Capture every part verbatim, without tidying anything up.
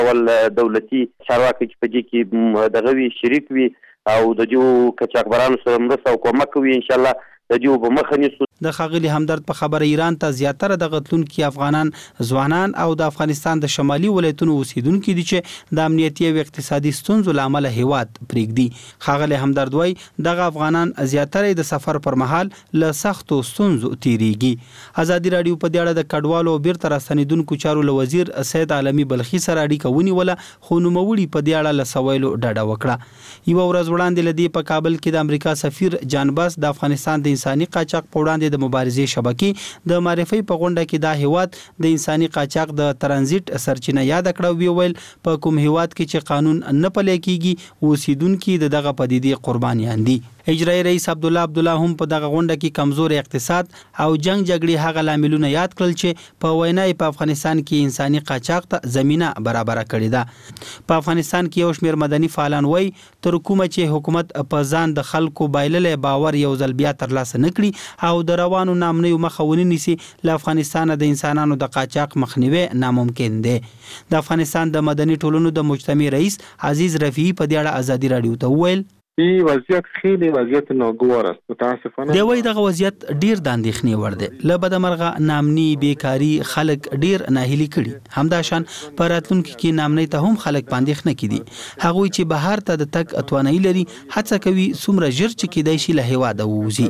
ول دولتي چارواکي چې په دې کې دغه وي شریک وي او د دې کچاکبرانو سره مرسته او کومک کوي ان شاء الله د دې په مخ نیسو. د ښاغلي همدرد په خبره ایران ته زیاتره د غتلونکو افغانان ځوانان او د افغانستان د شمالي ولایتونو اوسیدونکو دي چې د امنیتي او اقتصادي ستونزو لامل هیواد پرېږدي. ښاغلي همدرد وایي دغه افغانان زیاتره د سفر پر مهال له سختو ستونزو تیریږي. ازادي راډیو په دې اړه د کډوالو او بیرته راستنیدونکو چارو له وزیر سید عالمي بلخي سره اړیکه ونیوله خو نوموړي په دې اړه له سوالو ډډه وکړه. یو ورځ وړاندې لدی په کابل کې د امریکا سفیر جان باس د افغانستان د انساني قاچاق په وړاندې د مبارزې شبکې د معرفي په غونډه کې دا هیواد د انساني قاچاق د ترانزیت سرچینه یاد کړو. وی ویل په کوم هیواد کې چې قانون نه پلي کیږي اوسیدونکو د دغه پدیدې قربانیان دي. اجرایی رئیس عبد الله عبد الله هم په دغه غونډه کې کمزور اقتصاد او جنگ جګړې هغه لاملونه یاد کړل چې په وینای په افغانستان کې انساني قاچاق ته زمينه برابر کړې ده. په افغانستان کې یو شمېر مدني فعالان وایي تر کومه چې حکومت په ځان د خلکو بایللې باور یو ځل بیا ترلاسه نکړي او د روانو نامنیو مخه ونیسي له افغانستان د انسانانو د قاچاق مخنیوي ناممکن دی. د افغانستان د مدني ټولنو د مجتمع رئیس عزیز رفیعي په دې اړه ازادي راډیو ته وویل ای وضعیت خیلی وضعیت ناگوار است متاسفانه. دی وایي دغه وضعیت ډیر د اندېښنې وړ دی. له بدمرغه نامني بیکاری خلک ډیر ناهیلي کړي. همداشان په راتلونکي کې نامنۍ ته هم خلک په اندېښنه کې دي. هغوی چې بهر ته د تګ اتوانۍ لري هڅه کوي څومره ژر چې کېدای شي له هیواده ووځي.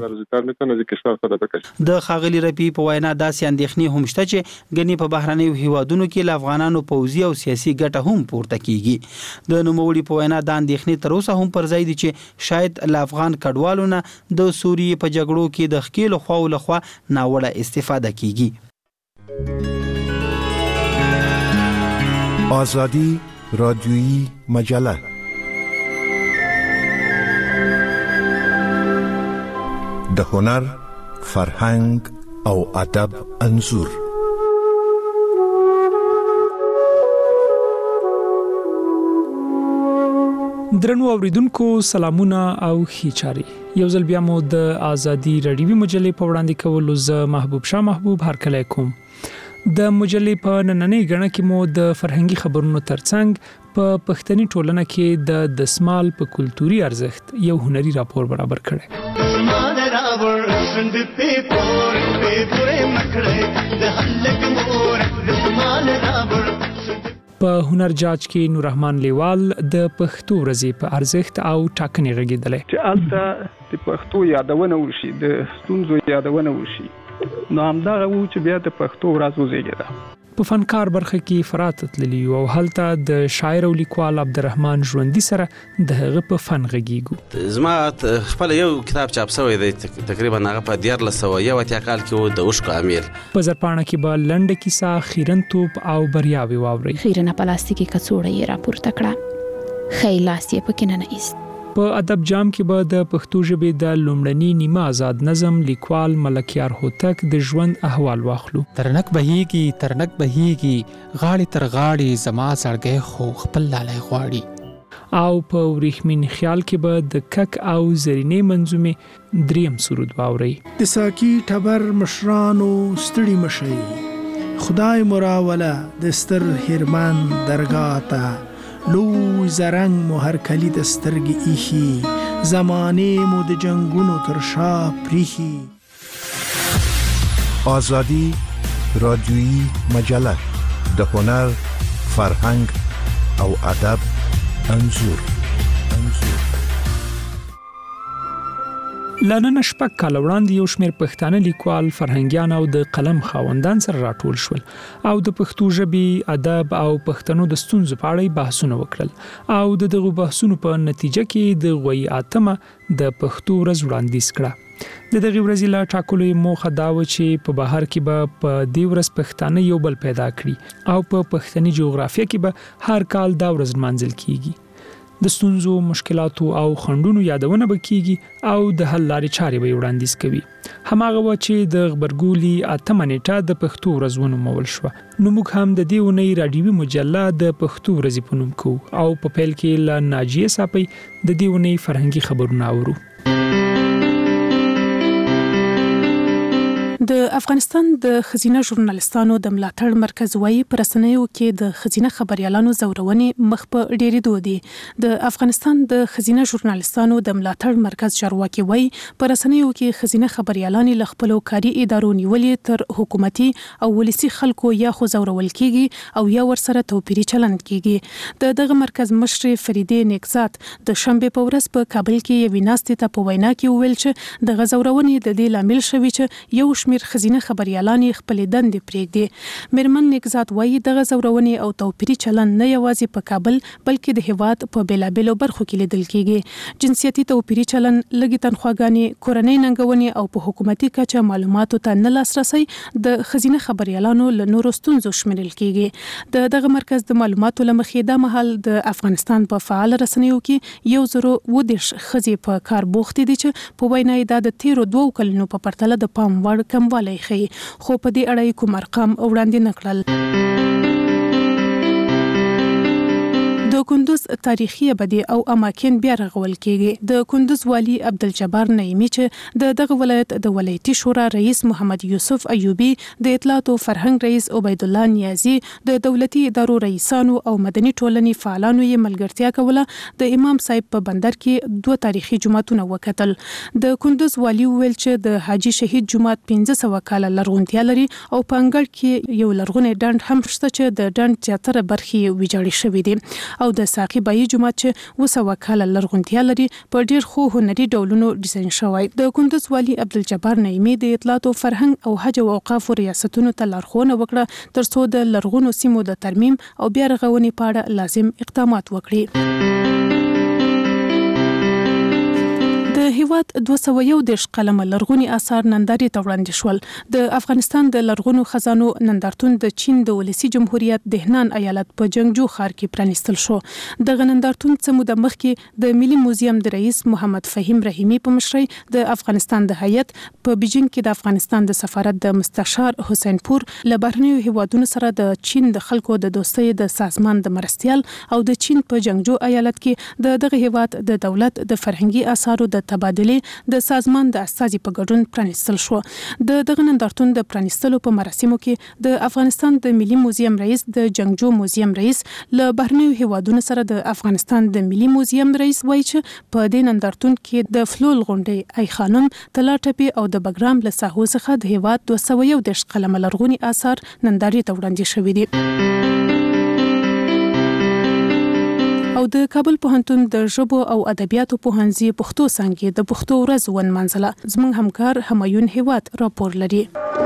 د ښاغلي رفیعي په وینا داسې اندېښنې هم شته چې ګنې په بهرنیو هیوادونو کې له افغانانو پوځي او سیاسي ګټه هم پورته کیږي. د نوموړي په وینا دا اندېښنې تر اوسه هم پر ځای دي چې شاید له افغان کډوالو نه د سوریې په جګړو کې د ښکېلو خواو لخوا ناوړه استفاده کیږي. آزادی رادیویی مجله د هنر، فرهنګ او ادب انځور. درنو اوریدونکو سلامونه او ښې چارې. یو ځل بیا مو د ازادي راډیوي مجلې په وړاندې کولو زه محبوب شاه محبوب هرکلی کوم. د مجلې په نننۍ غڼه کې مو د فرهنګي خبرونو ترڅنګ په پښتني ټولنه کې د دسمال په کلتوري ارزښت یو هنري راپور برابر کړی. په هنر جاج کې نور رحمان لیوال د پښتو ورځې په ارزښت او ټاکنې غږیدلې چې البته د پښتو یادونه وشي د ستونزو یادونه وشي نو همدغه و چې بیا د پښتو ورځ وزیږېده. په فنکار برخه کې فرات تللی او هلته د شاعر او لیکوال عبدالرحمن ژوندي سره د هغه په فن غږیږو. زما خپل یو کتاب چاپ شوی دی تقریبا هغه په دیارلس سوه یو اتیا کال کې و د اوښکو امیر. په زرپاڼه کې به لنډه کیسه خیرن توپ او بریاوي واوري. خیرنه پلاستیکي کڅوړه یې راپورته کړه خی لاس یې پکې نه ایست. په ادب جام کې به د پښتو ژبې د لومړني نیمه آزاد نظم لیکوال ملکیار هوتک د ژوند احوال واخلو. ترنک بهیږي ترنک بهیږي غاړې تر غاړې زما زړګی خو خپل لالی غواړي. او په وریښمین خیال کې به د کک او زرینې منظومې دریم سرود واوري. د ساکی ټبر مشرانو ستړي مشي خدای مراوله د ستر هرمن درگاه ته لوی زرنگ مو هر کلی د سترګې ایخي زمانه مو د جنگونو تر شا پریخي. آزادی رادیویی مجله د هنر، فرهنګ او ادب انځور. لنن شپږ کال وړاندې یو شمېر پښتانه لیکوال فرهنګیان او د قلم خاوندان سره راټول شول او د پښتو ژبې ادب او پښتنو د ستونزو په اړه بحثونه وکړل او د دغه بحثونو په نتیجه کې د غوي اتمه د پښتو ورځ وړاندیز کړه. د دغه ورځې لا ټاکلو موخه دا و چې په بهر کې به په دې ورځ پښتانه یو بل پیدا کړي او په پښتني جغرافیه کې به هر کال دا ورځ منځل کیږي. د ستونزو، مشکلاتو او خنډونو یادونه وکړي او د حل لارې چارې به وړاندیز کوي. هماغه و چې د خبرګولي اتمه نیټه د پښتو ورځ ونومول شوه. نو موږ هم د دې اونۍ راډیوي مجله د پښتو ورځې په نوم کوو او په پیل کې له ناجیه صاحب د دې اونۍ فرهنګي خبرونه اورو. د افغانستان د خزینه ژورنالستانو د ملاتړ مرکز وايي پر رسنیو کې د خزینه خبريالانو زورونې مخ په ډېرېدو دي. د افغانستان د خزینه ژورنالستانو د ملاتړ مرکز چارواکي وايي پر رسنیو کې خزینه خبريالان له خپل کاري ادارو نیولې تر حکومتي او ولسی خلکو یا خو زورول کیږي او یا ورسره توپیري چلند کیږي. د دغه مرکز مشر فریده نیکزات د شنبه په ورځ په کابل کې یو ویناستې ته په وینا کې ویل چې د غزورونې د دې لامل شوی چې یو شمېر خزینه خبريالان خپل دندې پرېږدي. میرمن نیکزات وایي د غزورونې او توپیري چلند نه یوازې په کابل بلکې د هیواد په بیلابېلو برخو کې لیدل کیږي. جنسیتي توپیري چلند، لږې تنخواګانې، کورنۍ ننګونې او په حکومتي کچه معلوماتو ته نه لاسرسي د خزینه خبريالانو له نورو ستونزو شمیرل کیږي. د دغه مرکز د معلوماتو لمخې دا مهال د افغانستان په فعال رسنیو کې یو زرو و دیش خزې په کار بوختې دي چې په وینا یې د تیرو دوو کلونو په پرتله د پام وړ کموالی ښیي، خو په دې اړه کوم ارقام وړاندې نه کړل. د کندوز تاریخي ابدي او اماکن بیا رغول کیږي. د کندوز والی عبدالجبار نعیمی چې د دغه ولایت د ولایتي شورا رئیس محمد یوسف ایوبی، د اطلاعات او فرهنګ رئیس عبید الله نیازی، د دولتي ادارو رئیسانو او مدني ټولنې فعالانو یې ملګرتیا کوله. د امام صاحب په بندر کې دوه تاریخي جوماتونه وکتل. د کندوز والی ویل چې د حاجی شهید جومات پنځه سوه کاله لرغونتیا لري او په انګړ کې یو لرغونی ډنډ هم شته چې د ډنډ زیاتره برخې ویجاړې شوې دي او د ساقي بایی جومات چې اوه سوه کاله لرغونتیا لري په ډیر خو هنري ډولونو ډیزاین شوی. د کندوز والی عبدالجبار نعیمی د اطلاعات او فرهنګ او حج او اوقاف ریاستونو ته لارښوونه وکړه ترڅو د لرغونو سیمو د ترمیم او بیا رغونې په اړه لازم اقدامات وکړي. د هیواد دوه سوه یو دېرش قلمه لرغوني آثار نندارې ته وړاندې شول. د افغانستان د لرغونو خزانو نندارتون د چین د ولسی جمهوریت دهنان ایالت په جنگجو ښار کې پرانیستل شو. دغه نندارتون څه موده مخکې د ملي موزیم د رئیس محمد فهیم رحیمی په مشرۍ د افغانستان د هیئت په بیجینګ کې د افغانستان د سفارت د مستشار حسین پور له بهرنیو هیوادونو سره د چین د خلکو د دوستۍ د سازمان د مرستیال او د چین په جنگجو ایالت کې د دغه هیواد د دولت د فرهنګي آثارو د تبادلې د سازمان د استازي په ګډون پرانیستل شو. د دغه نندارتون د پرانیستلو په مراسمو کې د افغانستان د ملي موزیم رئیس، د جنگجو موزیم رئیس له بهرنیو هیوادونو سره د افغانستان د ملي موزیم رئیس وایي چې په دې نندارتون کې د فلول غونډۍ، ای خانم، طلا ټپې او د بګرام له ساحو څخه د هیواد دوه سوه یو دېرش قلمه لرغوني آثار نندارې ته وړاندې شوي دي. او د کابل پوهنتون د ژبو او ادبیاتو پوهنځي پښتو څانګې د پښتو ورځ ونمانځله. زموږ همکار همایون هیواد راپور لري.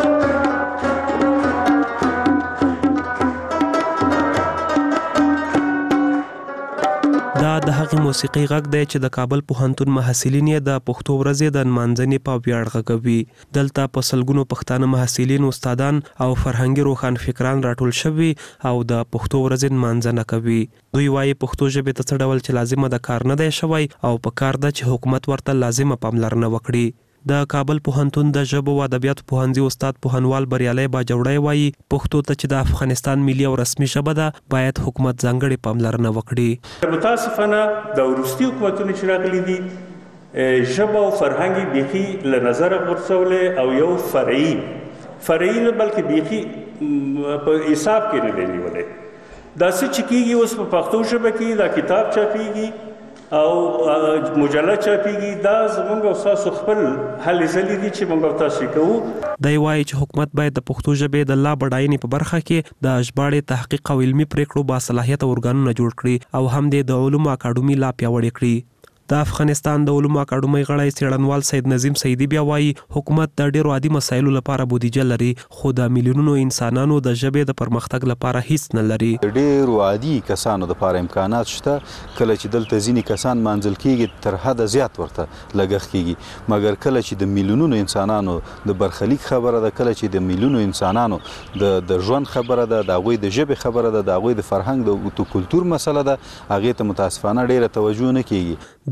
دا د هغې موسیقي غږ دی چې د کابل پوهنتون محصلین یې د پښتو ورځې د نمانځنې په ویاړ غږوي. دلته په سلګونو پښتانه محصلین، استادان او فرهنګي روښان فکران راټول شوي او د پښتو ورځې نمانځنه کوي. دوی وایي پښتو ژبې ته څه ډول چې لازمه د کار نه دی شوی او په کار ده چې حکومت ورته لازمه پاملرنه وکړي. د کابل پوهنتون د ژبو او ادبیاتو پوهنځي استاد پوهنوال بریالي باجوړی وایي پښتو ته چې د افغانستان ملي او رسمي ژبه ده باید حکومت ځانګړې پاملرنه وکړي. متاسفانه د وروستي حکومتونو چې راغلي دي ژبه او فرهنګ بیخي له نظره غورځولې او یو فرعي فرعي نه بلکې بیخي په حساب کې نه دی نیولی. دا څه چې کېږي اوس په پښتو ژبه کې دا کتاب چاپېږي او مجله چاپېږي، دا زموږ او تاسو خپل هلې ځلې دي چې موږ او تاسو کوو. دی وایي چې حکومت باید د پښتو ژبې د لا بډاینې په برخه کې د ژباړې تحقیق او علمي پریکړو باصلاحیته ارګانونه جوړ کړي او هم د علومو اکاډمي لا پیاوړې کړي. د افغانستان د علومو اکاډمۍ غړی څېړنوال سید نظیم سیدي بیا وایي حکومت د ډېرو عادي مسایلو لپاره بودیجه لري خو د میلیونونو انسانانو د ژبې د پرمختګ لپاره هیڅ نه لري. ډېرو عادي کسانو لپاره امکانات شته، کله چې دلته ځینې کسان مانځل کېږي تر حده زیات ورته لګښت کېږي، مګر کله چې د میلیونونو انسانانو د برخلیک خبره ده، کله چې د میلیونو انسانانو د د ژوند خبره ده، د هغوی د ژبې خبره ده، د هغوی د فرهنګ د کلتور مسله ده، هغې ته متاسفانه ډېره توجه نه کېږي.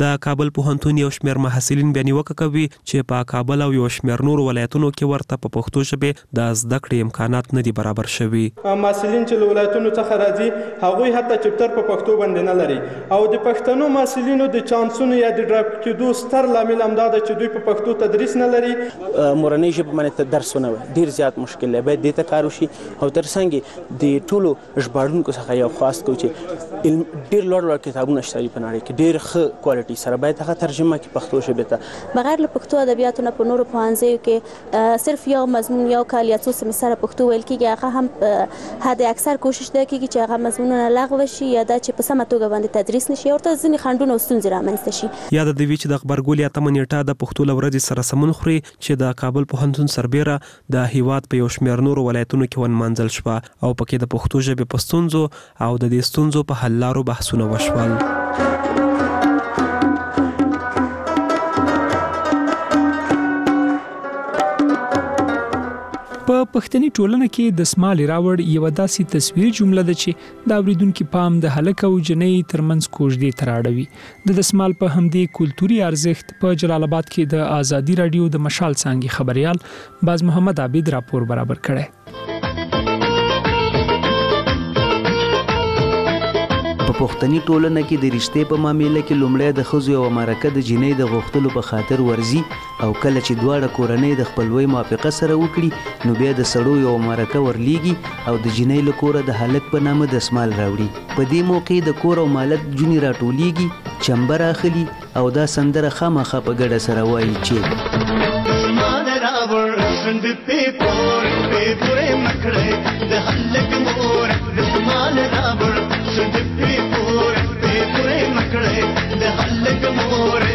د کابل پوهنتون یو شمېر محصلین بیا نیوکه کوي چې په کابل او یو شمېر نور ولایتونو کې ورته په پښتو ژبې د زده کړې امکانات نه دي برابر شوي. محصلین چې له ولایتونو څخه راځي هغوی حتی چپټر په پښتو باندې نه لري او د پښتنو محصلینو د چانسونو یا د ډراپ کېدو ستر لامل همدا ده چې دوی په پښتو تدریس نه لري. مورنۍ ژبه باندې درسونه ډېر زیات مشکل دی، باید دې ته کار وشي او ترڅنګ د ټولو ژباړونکو څخه یو خواست کوو چې ډېر لوړ لوړ کتابونه شته په نړۍ کې ډېر ښه کوالټي سره باید هغه ترجمه کړي پښتو ژبې ته. بغیر له پښتو ادبیاتو نه په نورو پوهنځیو کې صرف یو مضمون یو کال یا څو سمستره پښتو ویل کېږي، هغه هم حد اکثر کوشش ده کېږي چې هغه مضمونونه لغوه شي یا دا چې په سمه توګه باندې تدریس نشي او ورته ځینې خنډونه او ستونزې رامنځته شي. یاد د وی چې د خبرګول اتمه نیټه د پښتو لورځ سره سمون خوري چې د کابل پوهنتون سربېره د هیواد په یو شمېر نورو ولایتونو کې ونمانځل شوه او پکې د پښتو ژبې په ستونزو او د دې ستونزو په حل لارو بحثونه وشول. په پښتني ټولنه کې د سمالي راوړ یو داسې تصویر جمله ده چې د اوریدونکو پام د هلک او جنۍ ترمنځ کوژدې تراړوي. د دسمال په همدې کلتوري ارزښت په جلال آباد کې د آزادي رادیو د مشال څانګې خبريال باز محمد عابد راپور برابر کړی. په پښتني ټولنه کې د رشتې په معاملې کې لومړی د ښځو یوه مرکه د جنۍ د غوښتلو په خاطر ورځي او کله چې دواړه کورنۍ د خپلوۍ موافقه سره وکړي نو بیا د سړو یوه مرکه ورلیږي او د جنۍ له کوره د هلک په نامه دسمال راوړي. په دې موقع د کور او مالک جونې راټولیږي، چمبه راخلي او دا سندره خامخا په ګډه سره وایي چې دسمال راوړ سند په پور په پورې مکړې د هلک مور دسمال راوړ سند په پور په پورې مکړې د هلک مور.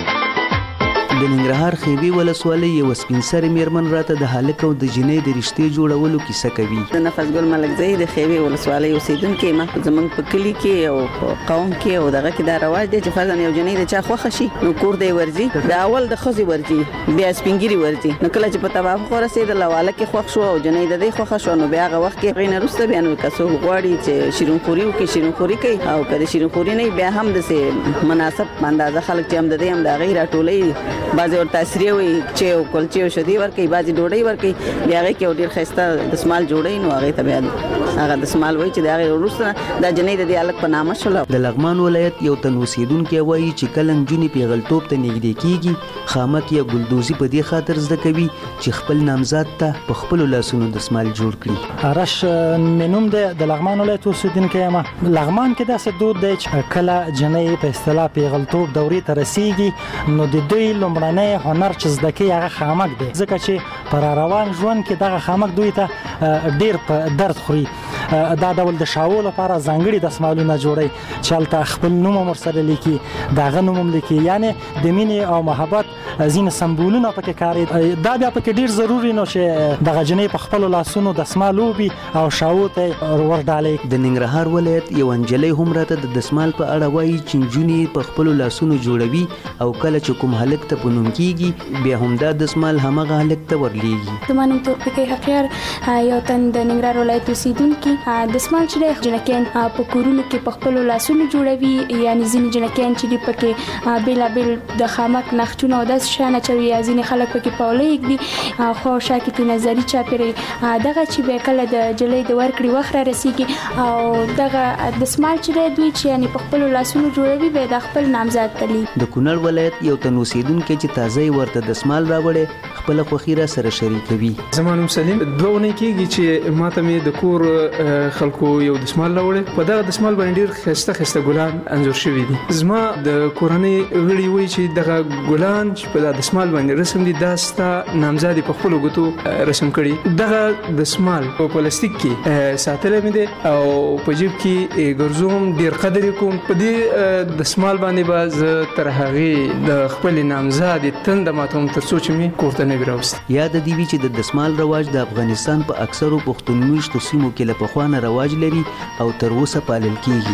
د ننګرهار خیوي ولسوالۍ یو سپین سرې میرمن راته د هلک او د جنۍ د رشتې جوړولو کیسه کوي. د نفس ګل ملکزی د خیوي ولسوالۍ اوسیدونکې ما زمونږ په کلی کې او قوم کې او دغه کې دا رواج دی چې فرضاً یو جنۍ د چا خوښه شي نو کور دی ورځي، د اول د ښځې ورځي بیا سپینګیري ورځي، نو کله چې په توافق ورسېدل او هلک یې خوښ شو او جنۍ د دې خوښه شوه نو بیا هغه وخت کې هغې نه وروسته بیا نو که څوک غواړي چې شیرینخوري وکړي شیرینخوري کوي او که د شیرینخوري نه بیا هم داسې مناسب اندازه خلک چې هم د دې هم د هغې راټولوي، بعضې ورته عصري وایي چې یو کلچې او شیدې ورکوي، بعضې ډوډۍ ورکوي، بیا هغې کې یو ډېر ښایسته دسمال جوړوي نو هغې ته بیا هغه دسمال وایي چې د هغې وروسته دا جنۍ د دې هلک په نامه شوله. د لغمان ولایت یو تن اوسیدونکی وایي چې کله نجونې پیغلتوب ته نږدې کېږي خامک یا ګلدوزي په دې خاطر زده کوي چې خپل نامزاد ته په خپلو لاسونو دسمال جوړ کړي. آرش مې نوم دی، د لغمان ولایت اوسیدونکی یم. لغمان کې داسې دود دی چې کله جنۍ په اصطلاح پیغلتوب دورې ته رسیږي نو د دوی لومړنی هنر چې زده کوي هغه خامک دی، ځکه چې پر روان ژوند کې دغه خامک دوی ته ډېر په درد خوري. دا ډول د شاو لپاره ځانګړي دسمالونه جوړوي چې هلته خپل نوم هم ورسره لیکي، د هغه نوم هم لیکي، یعنې د مینې او محبت ځینې سمبولونه پکې کارېږي. دا بیا پکې ډېر ضروري نو چې دغه جنۍ په خپلو لاسونو دسمال ووبي او شاو ته ورډالي. د ننګرهار ولایت یو نجلۍ هم راته د دسمال په اړه وایي چې نجونې په خپلو لاسونو جوړوي او کله چې کوم هلک ته په نوم کېږي بیا همدا دسمال همغه هلک ته ورلیږي. زما نوم تورپیکۍ حقیار، یو تن د ننګرهار ولایت اوسیدونکي. دسمال چې دی جنکیان په کورونو کې په خپلو لاسونو جوړوي، یعنې ځینې جنکیان چې دي پکې بېلابېل د خامک نښتونه او داسې شیان اچوي، یا ځینې خلک پکې پاوله ږدي خوا او شا کې ترې نظري چاپېروي. دغه چې بیا کله د نجلۍ د ورکړې وخت را رسېږي او دغه دسمال چې دی دوی چې یعنې په خپلو لاسونو جوړوي بیا د خپل نامزاد ته لیږي. د کونړ ولایت یو تن اوسیدونکی چې تازه یې ورته دسمال راوړی خپله خوښي را سره شریکوي. زما نوم سلیم، دوه اونۍ کېږي چې ماته مې د کور خلکو یو دسمال راوړی. په دغه دسمال باندې ډېر ښایسته ښایسته ګلان انځور شوي دي. زما د کورنۍ غړي وایي چې دغه ګلان چې په دغه دسمال باندې رسم دي دا ستا نامزاد یې په خپلو ګوتو رسم کړي. دغه دسمال په پلاستیک کې ساتلی مې دی او په جیب کې ګرځوم، ډېر قدر یې کوم. په دې دسمال باندې به زه تر هغې د خپلې نامزادې تنده ماتوم تر څو چې مې کور ته نه وي راوستې. یاد دې وي چې د دسمال رواج د افغانستان په اکثرو پښتون میشتو سیمو کې له پخوا نه رواج لري او تر اوسه پالل کېږي.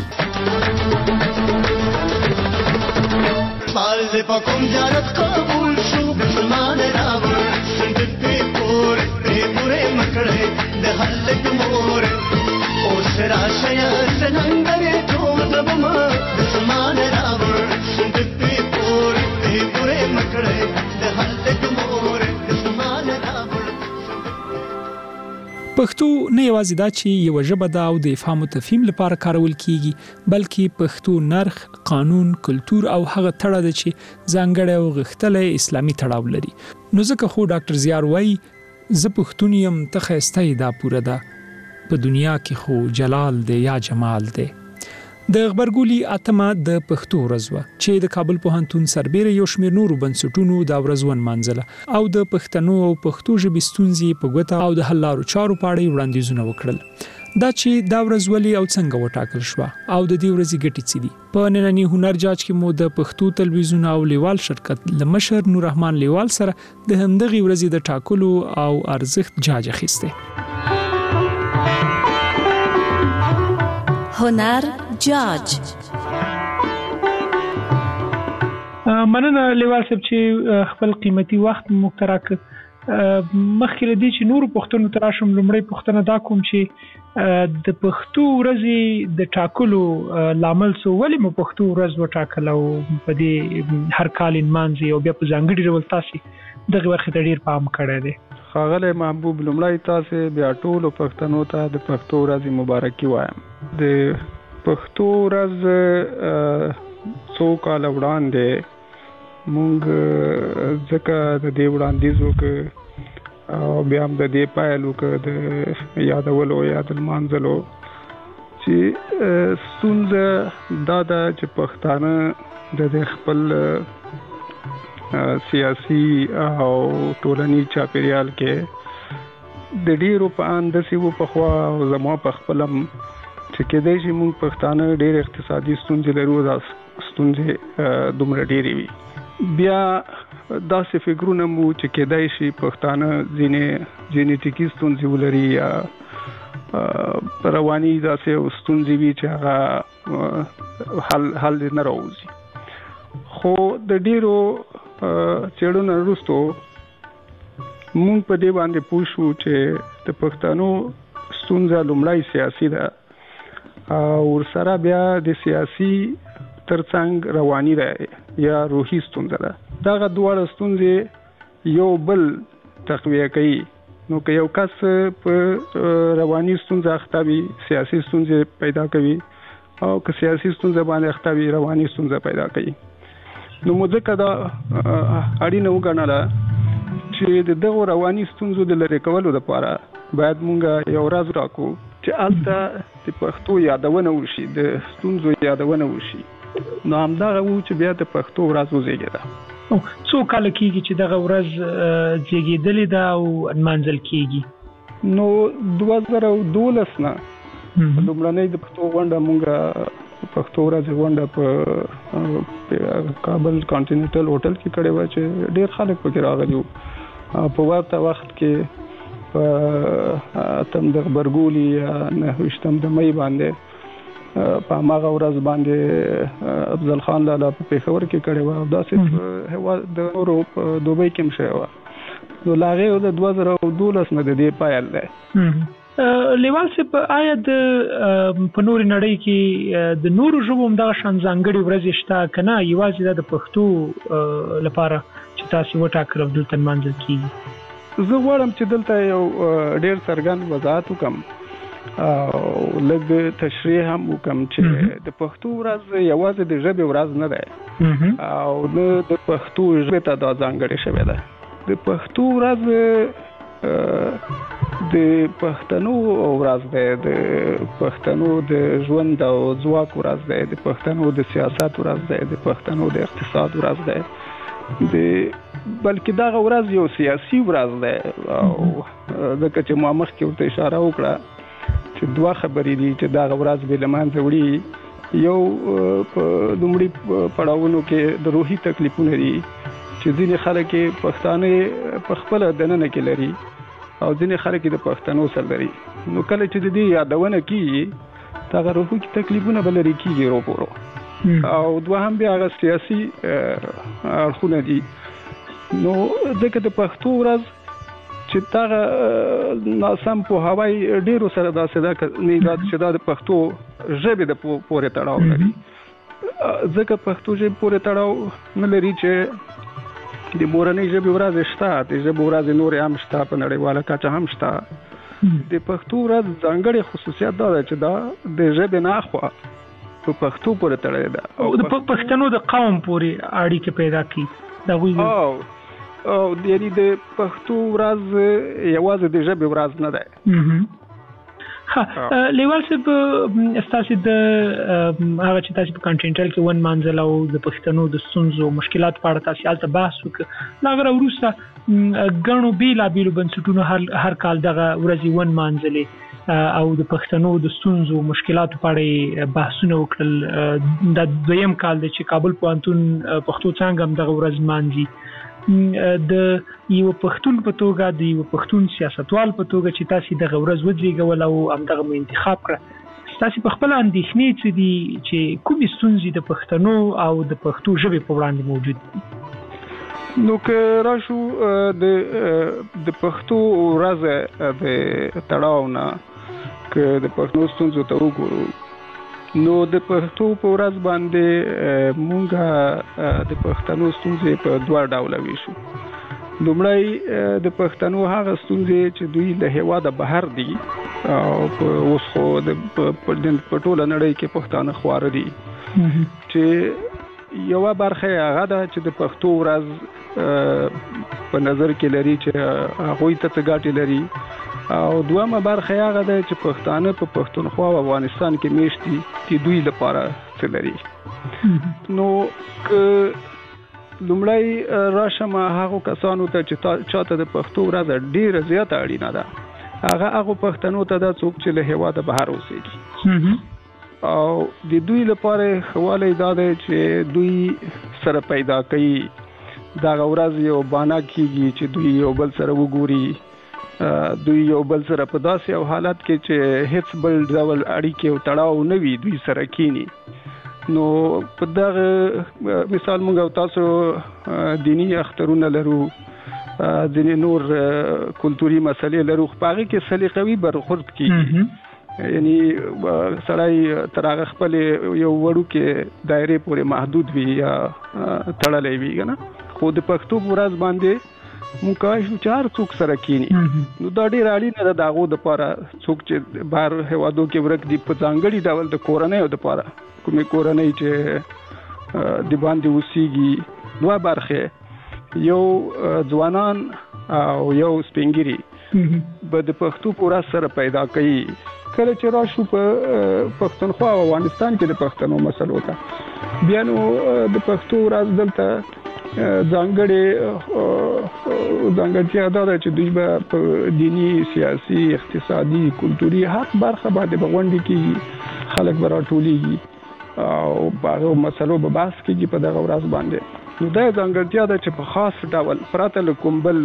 مال په کوم جارت قبول شو دسمال راوړ سند په پور په پورې مکړې د هلک مور اوس راشه یا سنندرې ټول دبم دسمال راوړ سند په یوازې دا چې یو ژبه ده او د افهام او تفهیم لپاره کارول کیږي، بلکې پښتو نرخ، قانون، کلتور او هغه تړه ده چې ځانګړی او غښتلی اسلامي تړاو لري. نو ځکه خو ډاکټر زیار وایي زه پښتون یم، ته ښایسته یې دا پوره ده، په دنیا کې خو جلال دی یا جمال دی. د غبرګولي اتمه د پښتو ورځ وه چې د کابل پوهنتون سربیره یو شمېر نورو بنسټونو دا ورځ ونمانځله او د پښتنو او پښتو ژبې ستونزې په ګوته او د حل لارو چارو په اړه وړاندیزونه وکړل. دا چې دا ورځ ولې او څنګه وټاکل شوه او د دې ورځې ګټې څه دي. په ننني هنر جاج کې مو د پښتو تلویزیون او لیوال شرکت له مشر نور رحمان لیوال سره د همدغې ورځې د ټاکلو او ارزښت جاج اخیسته. هنر جاج. مننه لیوال صاحب چې خپل قیمتي وخت مخترک مخکې لدی چې نور پښتون تراشم لمړی پښتنه دا کوم چې د پښتو ورځې د ټاکلو لامل سو ولې مو پښتو ورځ وټاکل او په دې هر کال انمانځي او بیا په ځانګړي ډول تاسو دغه وخت ته ډیر پام کړی دی. ښاغلی محبوب، لمړی تاسو بیا ټولو پښتنو ته د پښتو ورځې مبارکي وایم. د پښتو ورځ څو کاله وړاندې مونږ ځکه د دې وړاندیز وکړ او بیا هم د دې پیل وکړ د یادولو یا د لمانځلو چې ستونزه دا ده چې پښتانه د خپل سیاسي او ټولنیز چاپیریال کې د ډیرو په اندسې و په خوا او زما په خپلم چې کېدای شي موږ پښتانه ډېر اقتصادي ستونزې لرو، دا ستونزې دومره ډېرې وي. بیا داسې فکرونه مو چې کېدای شي پښتانه ځینې جینیټیکي ستونزې ولري یا رواني داسې ستونزې وي چې هغه حل حل نه راوځي. خو د ډېرو څېړنو وروسته موږ په دې باندې پوه شو چې د پښتنو ستونزه لومړی سیاسي ده او ورسره بیا د سیاسي ترڅنګ رواني ده یا روحي ستونزه ده. دغه دواړه ستونزې یو بل تقویه کوي. نو که یو کس په رواني ستونزه اخته وي سیاسي ستونزې پیدا کوي او که سیاسي ستونزه باندې اخته وي رواني ستونزه پیدا کوي. نو موږ ځکه دا اړینه وګڼله چې د دغو رواني ستونزو د لرې کولو لپاره باید موږ یو ورځ راکړو چې هلته د پښتو یادونه وشي، د ستونزو یادونه وشي. نو همدغه و چې بیا د پښتو ورځ وزېږېده. څو کاله کېږي چې دغه ورځ زېږېدلې ده او نمانځل کېږي؟ نو دوه زره دولس نه لومړنۍ د پښتو غونډه موږ پښتو ورځ غونډه په کابل کانټیننټل هوټل کې کړې وه چې ډېر خلک پکې راغلي وو. په ورته وخت کې په اتم د غبرګولي یا نهه ویشتم د مۍ باندې په هماغه ورځ باندې افضل خان لالا په پېښور کې کړې وه او داسې هېواد د نورو په دوبۍ کې هم شوې وه. نو له هغې د دوه زره دولس نه د دې پیل دی. لیوال صاحب، آیا د په نورې نړۍ کې د نورو ژبو هم دغه شان ځانګړې ورځې شته که نه یوازې دا د پښتو لپاره چې تاسې وټاکل او دلته نمانځل کېږي؟ زه غواړم چې دلته یو ډېر څرګند وضاحت وکړم او لږ تشریح هم وکړم چې د پښتو ورځ یوازې د ژبې ورځ نه ده او نه د پښتو ژبې ته دا ځانګړې شوې ده. د پښتو ورځ د پښتنو ورځ ده، د پښتنو د ژوند او ځواک ورځ ده، د پښتنو د سیاست ورځ ده، د پښتنو د اقتصاد ورځ ده. د بلکې دغه ورځ یو سیاسي ورځ ده او ځکه چې ما مخکې ورته اشاره وکړه چې دوه خبرې دي چې دغه ورځ به له منځه وړي. یو په لومړي پړاوونو کې د روحي تکلیفونه دي چې ځینې خلک یې پښتانه په خپله دننه کې لري او ځینې خلک یې د پښتنو سره لري. نو کله چې د دې یادونه کېږي دغه روحي تکلیفونه به لرې کېږي ورو ورو. او دوهم بیا هغه سیاسي اړخونه دي. نو ځکه د پښتو ورځ چې دغه ناسم پوهاوی ډېرو سره داسې ده چې دا د پښتو ژبې د پورې تړاو لري. ځکه پښتو ژبې پورې تړاو نه لري چې د مورنۍ ژبې ورځ شته، د ژبې ورځ نورې هم شته، په نړیواله کچه هم شته. د پښتو ورځ ځانګړی خصوصیت دا ده چې دا د ژبې نه اخوا په پښتو پورې تړلې ده او د پښتنو د قوم پورې اړیکه پیدا کړي دا وایي او او یعنی د پښتو ورځ یوازې د ژبې ورځ نه ده. ها لیوال صاحب استاسو د هغه چې تاسو په کانټینټل کې ون مانځل او د پښتنو د ستونزو مشکلات په اړه تاسو البته بحث وکړ. لاغره وروسته غنو بیلا بیلو بنسټونو هر هر کال دغه ورځي ون مانځلې او د پښتنو د ستونزو مشکلات په اړه بحثونه وکړل. د دویم کال د چې کابل پوهنتون پښتو څنګه هم دغه ورځ مانځي. د یو پښتون په توګه د یو پښتون سیاستوال په توګه چې تاسو دغه ورځ وځيګول او همدغه مو انتخاب کړ، تاسو په خپل اندېښنې څه دي چې کومې ستونزې د پښتنو او د پښتو ژبې په وړاندې موجود دي؟ نو که راشو د د پښتو ورځ د تړاو نه که د پښتو ستونزو ته وګورو نو د پښتو په ورځ باندې مونږه د پښتنو ستونزې په دوه ډوله ویشو. لومړی د پښتنو هغه ستونزې چې دوی له هېواده بهر دي او په اوس خو د په ټوله نړۍ کې پښتانه خواره دي چې یوه برخه هغه ده چې د پښتو ورځ په نظر کې لري چې هغوی ته څه ګټې لري، او دویمه برخه هغه ده چې پښتانه په پښتونخوا او افغانستان کې میشت دي چې دوی لپاره څه لري. نو که لومړی راشم هغو کسانو ته چې چاته د پښتو ورځ ډیره زیاته اړینه ده هغه هغو پښتنو ته ده څوک چې له هېواده بهر اوسېږي او د دوی لپاره ښه والی دا دی چې دوی سره پیدا کوي دغه ورځ یو بانه کېږي چې دوی یو بل سره وګوري، دوی یو بل سره په داسې یو حالت کې چې هیڅ بل ډول اړیکې او تړاو نه وي دوی سره کینی. نو په دغه مثال موږ او تاسو دینی اخترونه لرو، ځینې نور کلتوري مسلې لرو، په هغې کې سلیقوي برخورد کېږي، یعنی سړی تر هغه خپل یو وړوکې دایرې پورې محدود وي یا تړلی وي که نه. خو د پښتو په ورځ باندې مونږ کولی شو چې هر څوک سره کینی. نو دا ډېره اړینه ده د هغو دپاره څوک چې بهر هېوادو کې ورک دي په ځانګړي ډول د کورنیو دپاره کومې کورنۍ چې د باندې اوسېږي دوه برخې، یو ځوانان او یو سپین ږیري به د پښتو په ورځ سره پیدا کوي. کله چې راشو په پښتونخوا او افغانستان کې د پښتنو مسلو ته بیا نو د پښتو ورځ دلته ځانګړې ځانګړتیا دا ده چې دوی به په دیني، سیاسي، اقتصادي، کلتوري هر برخه باندې به غونډې کېږي، خلک به راټولېږي او په هغو مسلو به بحث کېږي په دغه ورځ باندې. نو دا ځانګړتیا ده چې په خاص ډول پرته له کوم بل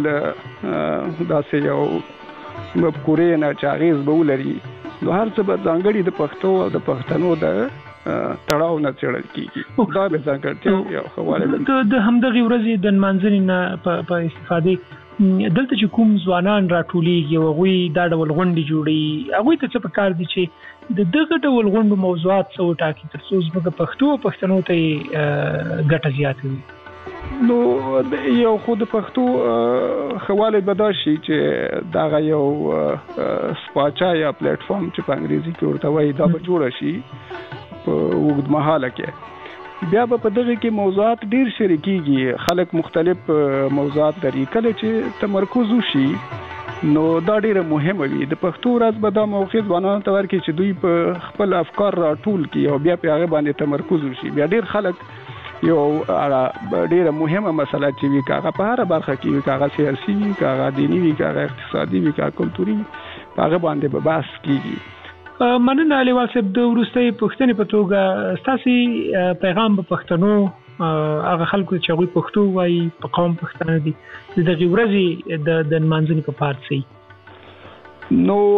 داسې یو مفکورې نه چې اغېز به ولري، نو هر څه به ځانګړي د پښتو او د پښتنو د تړاو نه څېړل کېږي. دا به ځانګړتیا یو ښه والی لري. د همدغې ورځې د نمانځنې نه په استفادې دلته چې کوم ځوانان راټولېږي او هغوی دا ډول غونډې جوړوي، هغوی ته څه پکار دي چې د دغه ډول غونډو موضوعات څه وټاکي تر څو زموږ پښتو او پښتنو ته یې ګټه زیاته وي؟ نو یو خو د پښتو ښه والی به دا شي چې دغه یو سپاچا یا پلیټفارم چې په انګریزي کې ورته وایي دا به جوړه شي په اوږد مهاله کې. بیا به په دغه کې موضوعات ډیر شریکېږي، خلک مختلف موضوعات لري. کله چې تمرکز وشي نو دا ډیره مهمه وي. د پښتو ورځ به دا موقع ځوانانو ته ورکړي چې دوی په خپل افکار راټول کړي او بیا په هغه باندې تمرکز وشي. بیا ډیر خلک یو ډیره مهمه مسله چې وي که هغه په هره برخه کې وي، که هغه سیاسي وي، که هغه دیني وي، که هغه اقتصادي وي، که هغه کلتوري وي، په هغه باندې به بحث کېږي. مننه لیوال صاحب. د وروستۍ پوښتنې په توګه ستاسې پیغام به پښتنو هغه خلکو چې هغوی پښتو وایي په قوم پښتانه دي د دغې ورځې د نمانځنې په پار څه وي؟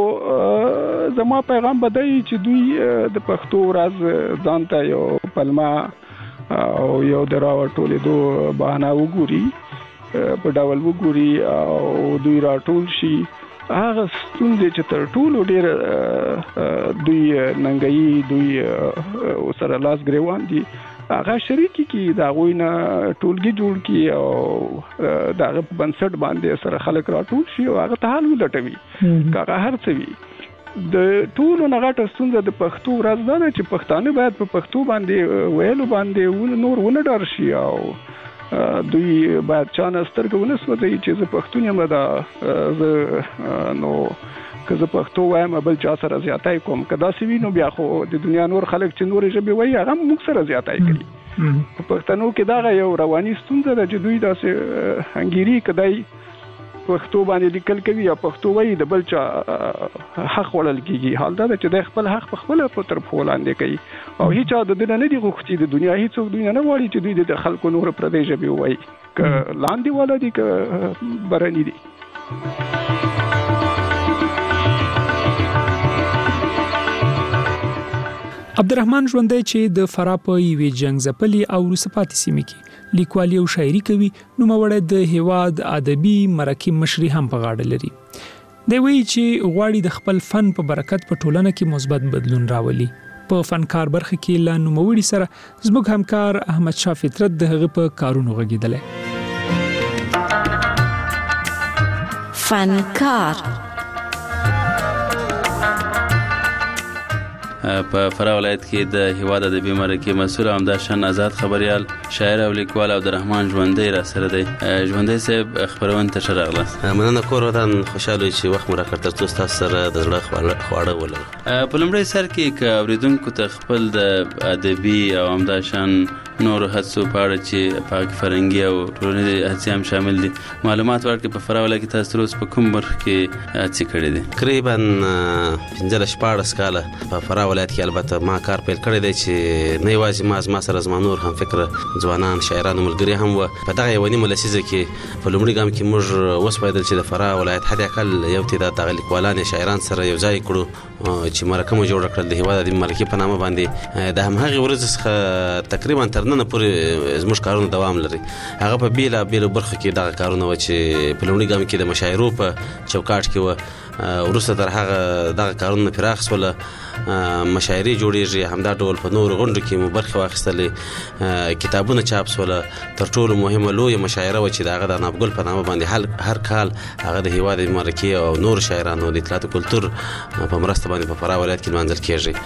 نو زما پیغام به دی چې دوی د پښتو ورځ ځان ته یو پلمه او یو د راټولېدو بهانه وګوري، په ډول وګوري او دوی راټول شي. هغه ستونزې چې تر ټولو ډېره دوی ننګوي، دوی سره لاس ګرېوان دي، هغه شریکی کی دا غوینه ټولګي جوړ کی او دا په بنسټ باندې سره خلک راټول شي او هغه ته حل ولټوي هغه هر څه وي. د ټولو نغټه ستونزه د پښتو ورځ ده چې پښتانه باید په پښتو باندې ویلو باندې نور ونه ډار شي او دوی باید چانه سترګې ونه سوځي چې زه پښتون یم دا زه نو که زه پښتو وایم بل چا سره زیاتای کوم که داسې وي نو بیا خو د دنیا نور خلک چې نورې ژبې وایي هغه موږ سره زیاتای کوي. په پښتنو کې دغه یو رواني ستونزه ده چې دوی داسې انګیري کدی پښتو باندې لیکل کوي یا پښتو وایي د بل چا حق وړل کیږي. حال دا چې د خپل حق په خپل په طرف ولاندې کوي او هیڅ د دنیا نه دی غوښتي د دنیا هیڅ دوی نه غواړي چې دوی د خلکو نور پردې ژبې وایي که لاندې ولا دي که برني دي. عبدالرحمن ژوندی چې د فراه په یوې جنګ ځپلې او وروسته پاتې سیمې کې لیکوالي او شاعري کوي، نوموړی د هیواد ادبي مرکې مشري هم په غاړه لري. دی وایي چې غواړي د خپل فن په برکت په ټولنه کې مثبت بدلون راولي. په فنکار برخه کې له نوموړي سره زموږ همکار احمد شاه فطرت د هغه په کارونو غږېدلی. فنکار په فراه ولایت کې د هیواد ادبي مرکې مسؤل همداشان آزاد خبریال شاعر او لیکوال عبدالرحمن ژوندی را سره دی. ژوندی صاحب خبرونه ته ښه راغلاست. مننه کور ودان خوشاله چې وخت مو راکړ ترڅو ستاسو سره د زړه خواړه ولرو. په لومړي سر کې که اورېدونکو ته خپل د ادبي او همداشان نورو هڅو په اړه چې پاک فرهنګي او ټولنیزې هڅې هم شامل دي معلومات ورکړئ. په فراه ولایت کې تاسو تر اوسه په کوم برخه کې هڅې کړې دي؟ تقریبا پنځلس شپاړس کاله په فراه ولایت کې البته ما کار پیل کړی دی چې نه یوازې ما زما سره زما نور هم فکره ځوانان شاعران او ملګري هم وه. په دغه یوه نیمه لسیزه کې په لومړي ګام کې موږ وسپارېدل چې د فراه ولایت حد اقل یو تعداد دغه لیکوالان شاعران سره یو ځای کړو چې مرکه مو جوړه کړل د هیواد ادبي مرکې په نامه باندې. د همهغې ورځې څخه تقریبا تر ننه پورې زموږ کارونه دوام لري. هغه په بېلابېلو برخو کې دغه کارونه وه چې په لومړي ګام کې د مشاعرو په چوکاټ کې وه. وروسته تر هغه دغه کارونه پراخ شوله، مشاعرې جوړېږي، همدا ډول په نورو غونډو کې مو برخې واخیستلې، کتابونه چاپ شوله. تر ټولو مهمه لویه مشاعره وه چې د هغه د نابګل په نامه باندې هر کال هغه د هیواد ادبي مرکې او نورو شاعرانو د اطلاعات او کلتور په مرسته باندې په فراه ولایت کې لمانځل کېږي.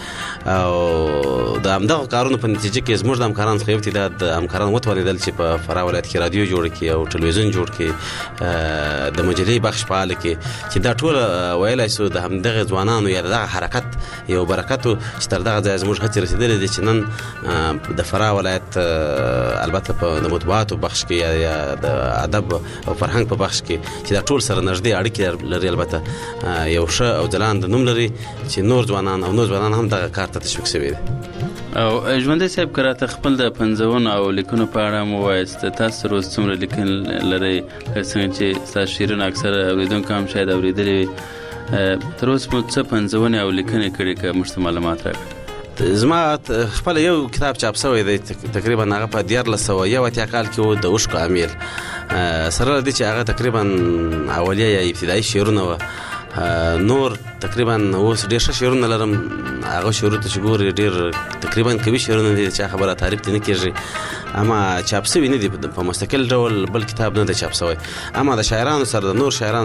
او د همدغه کارونو په نتیجه کې زموږ د همکارانو څخه یو تعداد همکاران وتوانېدل چې په فراه ولایت کې رادیو جوړ کړي او ټلویزیون جوړ کړي، د مجلې بخش فعال کړي، چې دا ټول ویلای سو د همدغه ځوانانو یا دغه حرکت یو برکت چې تر دغه ځای زموږ هڅې رسېدلې دي چې نن د فراه ولایت البته په د مطبوعاتو بخش کې یا د ادب او فرهنګ په بخش کې چې دا ټول سره نږدې اړیکې لري، البته یو ښه او ځلانده نوم لري چې نور ځوانان او نور ځوانان هم دغه کار ته تشویق شوي دي. او ژوندی صاحب که راته خپل د پنځونو او لیکنو په اړه مو ووایاست، تاسو تر اوسه څومره لیکن لرئ؟ څنګه چې ستاسو شعرونه اکثره اورېدونکو هم شاید اورېدلي وي. تر اوسه مو څه پنځونې او لیکنې کړي که موږ ته معلومات راکړئ؟ زما خپل یو کتاب چاپ شوی دی تقریبا هغه په دیارلس سوه یو اتیا کال کې و، د اوښکو امیل، سره له دې چې هغه تقریبا اولیه یا ابتدایي شعرونه وه. نور تقریبا اوس ډېر ښه شعرونه لرم، هغه شعرونو ته چې ګورې ډېر تقریبا قوي شعرونه دي، چا خبره تعریف ته نه کېږي، اما چاپ شوي نه دي په مستقل ډول، بل کتاب نه دی چاپ شوی. اما د شاعرانو سره د نور شاعرانو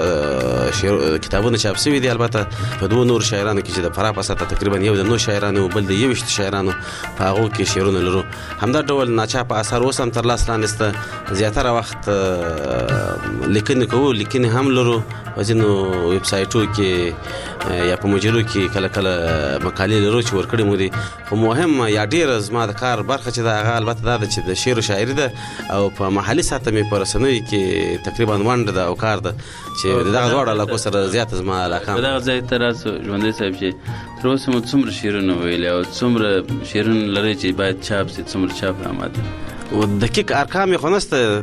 سره کتابونه چاپ شوي دي، البته په دوه نور شاعرانو کې چې د فراه په سطحه تقریبا یو د نو شاعرانو بل د یوویشتو شاعرانو په هغو کې شعرونه لرو. همدا ډول ناچاپه اثار اوس هم تر لاس لاندې شته، زیاتره وخت لیکنې کوو، لیکنې هم لرو په ځینو ویب سایټو کې یا په مجلو کې کله کله مقالې لرو چې ورکړې مو دي. خو مهم یا ډېره زما د کار برخه چې ده هغه البته دا ده چې د شعر و شاعري ده، او په محلي سطحه مې په رسنیو کې تقریبا ونډه ده او کار ده چې دغه دواړو علاقو سره زیاته زما علاقه. په دغه ځای ته راسو ژوندی صاحب چې تر اوسه مو څومره شعرونه ویلي او څومره شعرونه لرئ چې باید چاپ شي، څومره چاپ آماده؟ دقیق ارقام یې خو نشته،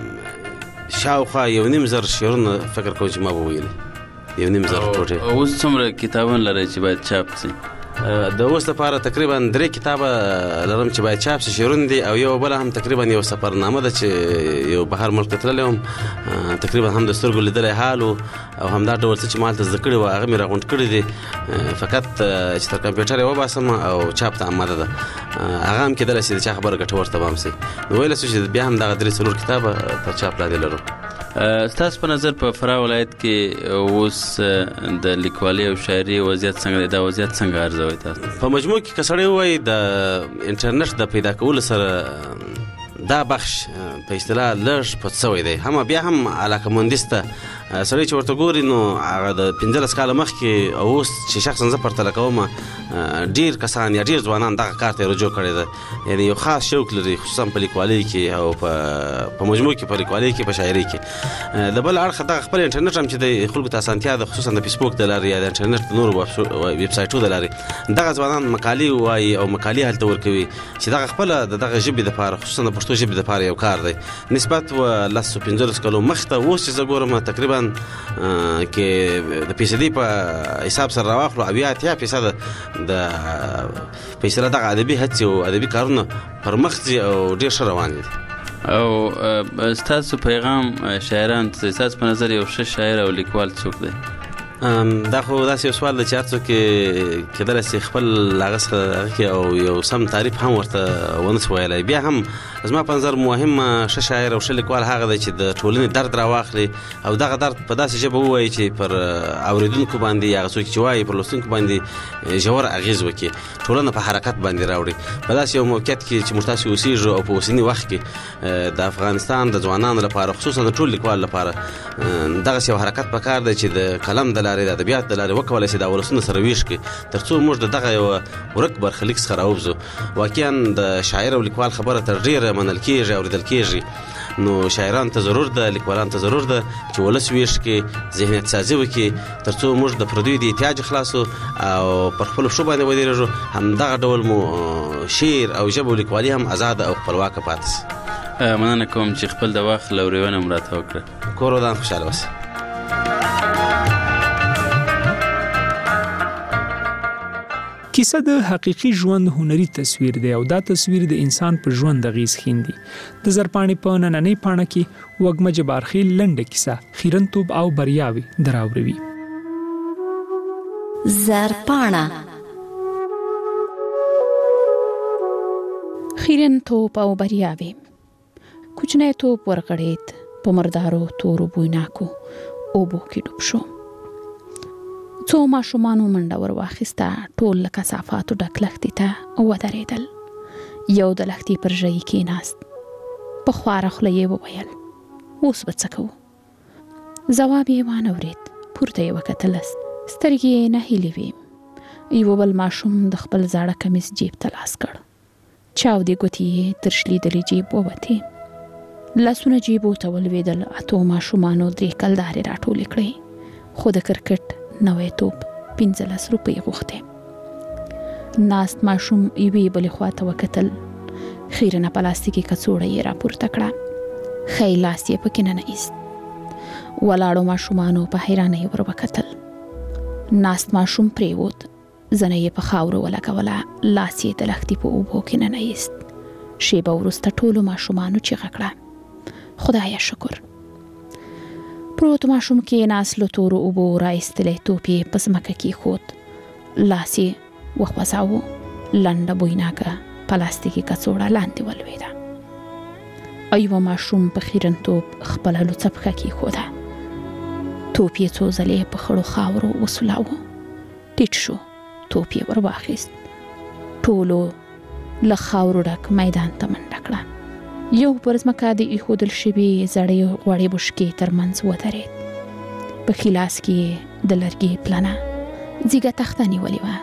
شاوخوا یو نیم زر شعرونه فکر کوم چې ما به ویلي، یو نیم زر ټوټې. اوس څومره کتابونه لرئ چې باید چاپ شي؟ د اوس لپاره تقریبا درې کتابه لرم چې باید چاپ شي شیرون دي او یو بل هم تقریبا یو سفرنامه ده چې یو بهر ملک ته تللی وم تقریبا هم د سترګو لیدلی حال او همدا ډول څه چې ما هلته زده کړي وو هغه مې راغونډ کړي دي فقط چې تر کمپیوټر یې وباسم او چاپ ته آماده ده هغه هم کېدلی شي د چا خبره ګټور تمام شي نو ویلی شو چې بیا هم دغه درې څلور کتابه تر چاپ لاندې لرو. ستاسو په نظر په فراه ولایت کې اوس د لیکوالۍ او شاعرۍ وضعیت څنګه دی؟ دا وضعیت څنګه ارزوئ تاسو؟ په مجموع کې که سړی ووایي د انټرنیټ د پیدا کولو سره دا بخش په اصطلاح لږ پټ شوی دی هم بیا هم علاقه‌مندي شته سړی چې ورته ګوري نو هغه د پنځلس کاله مخکې او اوس چې شخصا زه پرتله کوم ډېر کسان یا ډېر ځوانان دغه کار ته رجوع کړی ده یعنی یو خاص شوق لري خصوصا په لیکوالۍ کې او په مجموع کې په لیکوالۍ کې په شاعرۍ کې د بل اړخه دغه خپل انټرنیټ هم چې د خلکو ته اسانتیا ده خصوصا د فیسبوک د لارې یا د انټرنیټ د نورو ویب سایټونو د لارې دغه ځوانان مقالې وایي او مقالې هلته ورکوي چې دغه خپله د دغه ژبې دپاره خصوصا د پښتو ژبې دپاره یو کار دی نسبت و لسو پنځلس کلو مخته اوس چې زه ګورم تقریبا کې د فیصدي په حساب سره راواخلو اویا اتیا فیصده د په اصطلاح دغه ادبي هڅې او ادبي کارونه پر مخ ځي او ډېر ښه روان دي. او ستاسو پیغام شاعران ته ستاسو په نظر یو ښه شاعر او لیکوال څوک دی؟ دا خو داسې یو سوال دی چې هر څوک کېدلی شي خپل هغه څخه هغه کې او یو سم تعریف هم ورته ونه شي ویلی بیا هم زما په نظر مهم ښه شاعر او ښه لیکوال هغه دی چې د ټولنې درد راواخلي او دغه درد په داسې ژبه ووایي چې پر اورېدونکو باندې هغه څوک چې وایي پر لوستونکو باندې ژور اغېز وکړي ټولنه په حرکت باندې راوړي په داسې یو موقعیت کې چې موږ تاسې اوسېږو او په اوسني وخت کې د افغانستان د ځوانانو لپاره خصوصا د ټول لیکوال لپاره دغسې یو حرکت پکار دی چې د قلم د د ادبیات د لارې وکولی شي دا ولسونه سره ویښ کړي تر څو موږ د دغه یوه ورک برخلیک څخه راووځو واقعا د شاعر او لیکوال خبره تر ډېره منل کېږي اورېدل کېږي نو شاعرانو ته ضرور ده لیکوالانو ته ضرور ده چې ولس ویښ کړي ذهنیت سازي وکړي تر څو موږ د پردیو د احتیاج خلاصو او پر خپلو پښو باندې ودرېږو همدغه ډول مو شعر او ژبه او لیکوالي هم آزاده او خپلواکه پاتې شي. مننه کوم چې خپل د وخت لورېونه م راته وکړه. کور ودان خوشحاله اوسئ. کیسه د حقیقي ژوند هنري تصویر دی او دا تصویر د انسان په ژوند اغیز ښیندي. د زرپاڼې په نننۍ پاڼه کې وږمه جبارخیل لنډه کیسه خیرنتوب او بریاوې دراوروي. زرپاڼه خیرنتوب او بریاوې کوچنی توپ ورغړېد په مردارو تورو بویناکو اوبو کې ډوب شو. څو ماشومانو منډه ور واخیسته ټول له کثافاتو ډک لښتې ته ودرېدل. یو د لښتې پر ژۍ کېناست په خواره خوله یې وویل اوس به څه کوو؟ ځواب یې وانه ورېد. پورته یې وکتلست سترګې یې نهیلې وې. یوه بل ماشوم د خپل زاړه کمیس جیب ته لاس کړ. چاودې ګوتې یې تر شلیدلې جیب ووتې. لاسونه جیبو ته ولوېدل. اتو ماشومانو درې کلدارې راټولې کړې خو د کرکټ نوی توپ پنځلس روپۍ غوښتې. ناست ماشوم یوې بلې خواته وکتل. خیرنه پلاستیکي کڅوړه یې راپورته کړه. ښی لاس یې پکې ننه ایست. ولاړو ماشومانو په حیرانۍ ور وکتل. ناست ماشوم پریوت. زنه یې په خاورو ولګوله. لاس یې د لښتې په اوبو کې ننه ایست. شیبه وروسته ټولو ماشومانو چیغه کړه خدایه شکر. پروت ماشوم کې ناس له تورو اوبو راایستلی توپ یې په ځمکه کېښود. لاس یې وخوځاوه. لنډه بویناکه پلاستیکي کڅوړه لاندې ولوېده. یوه ماشوم په خیرنتوب خپله لوڅه پښه کېښوده. توپ یې څو ځلې په خړو خاورو وسولاوه. ټیټ شو. توپ یې ور واخیست. ټولو له خاورو ډک میدان ته منډه کړه. یو پر ځمکه د ایښودل شوي زړې غوړې بشکې ترمنځ ودرېد. په ښي لاس کې د لرګي پلنه ځیږه تخته نیولې وه.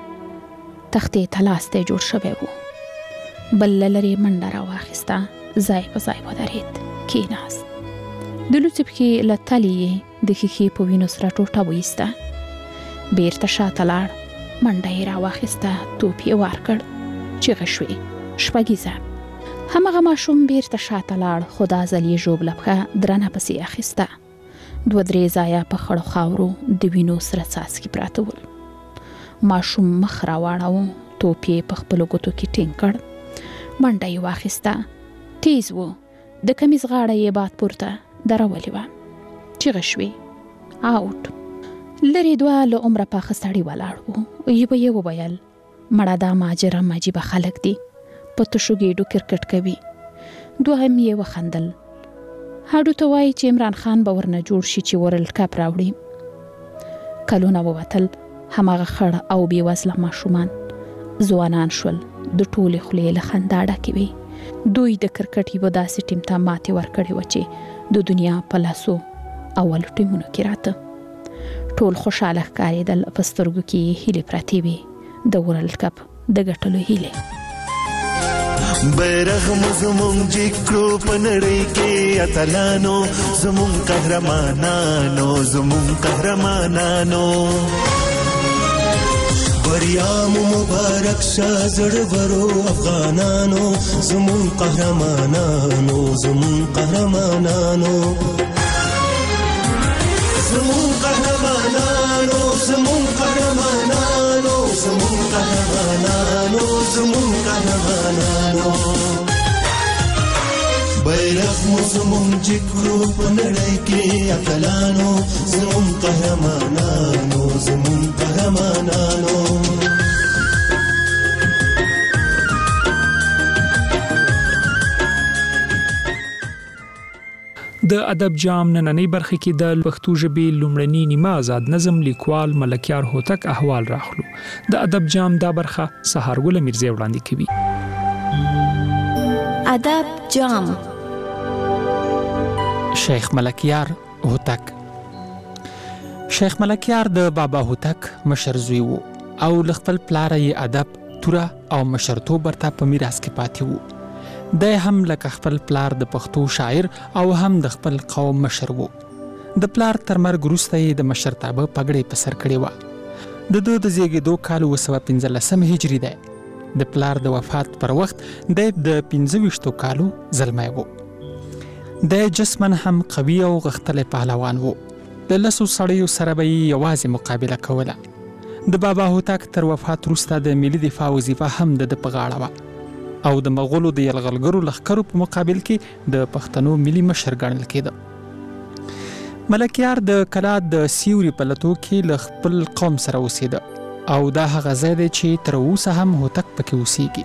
تختې ته لاستی جوړ شوی و. بل له لرې منډه راواخیسته. ځای په ځای ودرېد. کېناست. د لوڅې پښې له تلې یې د ښیښې په وینو سره ټوټه وایسته. بېرته شاته لاړ. منډه یې راواخیسته. توپ یې وار کړ. چیغې شوې شپږیزه. همغه ماشوم بیرته شاته لاړ خو دا ځل یې ژوبله پښه درنه پسې اخیسته. دوه درې ځایه په خړو خاورو د وینو سره څاڅکي پراته ول. ماشوم مخ راواړاوه، توپ یې په خپلو ګوتو کې ټینګ کړ. منډه یې واخیسته. تیز و. د کمیز غاړه یې باد پورته درولې وه. چیغه شوې. آوټ. لرې دوه له عمره پاخه سړي ولاړ وو. یوه یې وویل مړه دا ماجرم عجیبه خلک دي، په تشو ګېډو کرکټ کوي. دوهم یې وخندل. هډو ته وایي چې عمران خان به ورنه جوړ شي چې ورلډ کپ راوړي. کلونه ووتل. هماغه خړ او بې وزله ماشومان ځوانان شول، د ټولې خولې له خندا ډکې وې. دوی د کرکټ یوه داسې ټیم ته ماتې ورکړې وه چې د دنیا په لاسو اولو ټیمونو کې راته. ټول خوشحاله ښکارېدل، په سترګو کې یې هیلې پرتې وې، د ورلډ کپ د ګټلو هیلې. بیرغ مو زمونږ جګ کړو په نړۍ کې اتلانو، زمونږ قهرمانانو، زمونږ قهرمانانو. بریا مو مبارک شه زړورو افغانانو، زمونږ قهرمانانو، زمونږ قهرمانانو. زمونږ قهرمانانو، زمونږ قهرمانانو، زمونږ قهرمانانو، زمونږ قهرمانانو. بیرغ مو زمونږ جګ کړو په نړۍ کې اتلانو، زمونږ قهرمانانو، زمونږ قهرمانانو. د ادب جام نننۍ برخه کې د پښتو ژبې لومړنی نیمه آزاد نظم لیکوال ملکیار هوتک احوال راخلو. د ادب جام دا برخه سهارګل میرزی وړاندې کوي. ادب جام. شیخ ملکیار هوتک. شیخ ملکیار د بابا هوتک مشر زوی وو او ل خپل پلار یې ادب، توره او مشرتوب ورته په میراث کې پاتې وو. د هم لکه خپل پلار د پښتو شاعر او هم د خپل قوم مشر وو. د پلار تر مرګ وروسته یې د مشرتابه پګړۍ په سر کړې وه. د ده د زیږېدو کال اوه سوه پنځلسم هجري دی. د پلار د وفات پر وخت د د پنځه ویشتو کالو زلمی وو. د جسمن هم قوي او غښتلی پهلوان وو. د لسو سړیو سره به یې یوازې مقابله کوله. د بابا هوتک تر وفات وروسته د ملي دفاع وظیفه هم د ده په غاړه وه او د مغولو د یرغلګرو لښکرو په مقابل کې د پښتنو ملي مشر ګڼل کېده. ملکیار د کلا د سیوري په لتو کې له خپل قوم سره اوسېده او دا هغه ځای دی چې تر اوسه هم هوتک پکې اوسېږي.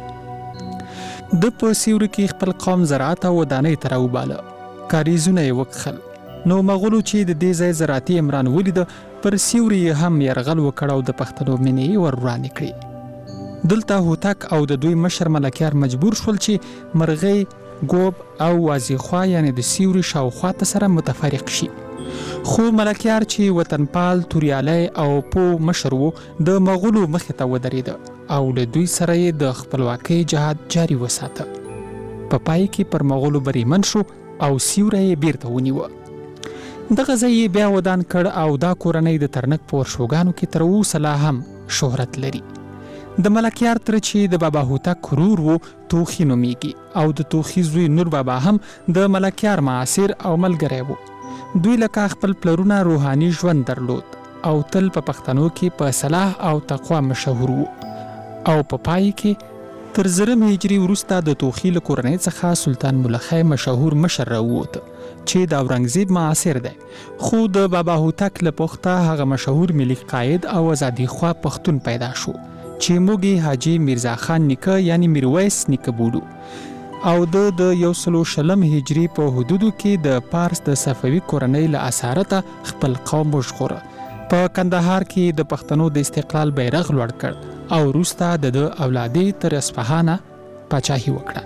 د په سیوري کې خپل قوم زراعت او ودانۍ ته راوباله. کاریزونه یې وکښل. نو مغولو چې د دې ځای زراعتي عمران ولیده، پر سیوري یې هم یرغل وکړ او د پښتنو مینې یې ور وړاندې کړې. دلته هوتک او د دوی مشر ملکیار مجبور شول چې مرغۍ، ګوب او وازیخوا یعنی د سیوري شاوخوا ته سره متفرق شي. خو ملکیار چې وطنپال، توریالی او پو مشر و، د مغولو مخې ته ودرېده او له دوی سره یې د خپلواکۍ جهاد جاري وساته. په پای کې پر مغولو بریمن شو او سیوری یې بیرته ونیوه. دغه ځای یې بیا ودان کړ او دا کورنۍ د ترنک په ورشوګانو کې تر اوسه لا هم شهرت لري. د ملکیار تره چې د بابا هوتک ورور و توخي نومیږي او د توخي زوی نور بابا هم د ملکیار معاصر او ملګری و. دوی لکه خپل پلرونه روحاني ژوند درلود او تل په پښتنو کې په صلاح او تقوا مشهور و. او په پای کې تر زرم هجري وروسته د توخي له کورنۍ څخه سلطان ملخی مشهور مشر راووت چې د اورنګزیب معاصر دی. خو د بابا هوتک له پخته هغه مشهور ملي قائد او ازادي خوا پښتون پیدا شو چې موږ حاجي میرزا خان نیکه یعنی میرویس نیکه بولو. او د د یو سلو شلم هجري په حدودو کې د پارس د صفوي کورنۍ له اثارته خپل قوم وژغوره. په کندهار کې د پښتنو د استقلال بیرغ لوړ کړ او وروسته د د اولادې تر اصفهانه پاچاهي وکړه.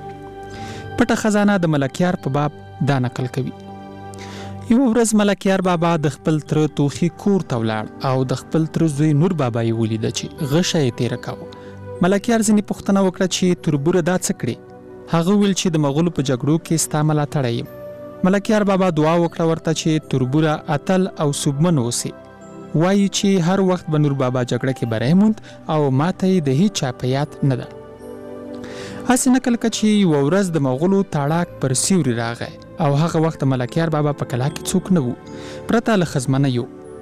پټه خزانه د ملکیار په باب دا نقل کوي. یو ورځ ملکیار بابا د خپل تره توخي کور ته ولاړ او د خپل تره زوی نور بابا یې ولیده چې غشه یې تېره کاوه. ملکیار ځینې پوښتنه وکړه چې تربوره دا څه کړې؟ هغه ویل چې د مغولو په جګړو کې ستا ملاتړی یم. ملکیار بابا دعا وکړه ورته چې تربوره اتل او سوبمن اوسي. وایي چې هر وخت به نور بابا جګړه کې بری موند او ماته یې د هیڅ چا په یاد نه ده. هسې نقل که چې یوه ورځ د مغولو تاړاک پر سیوري راغی او هغه وخت ملکیار بابا په کلا کې څوک نه وو پرته له ښځمنیو.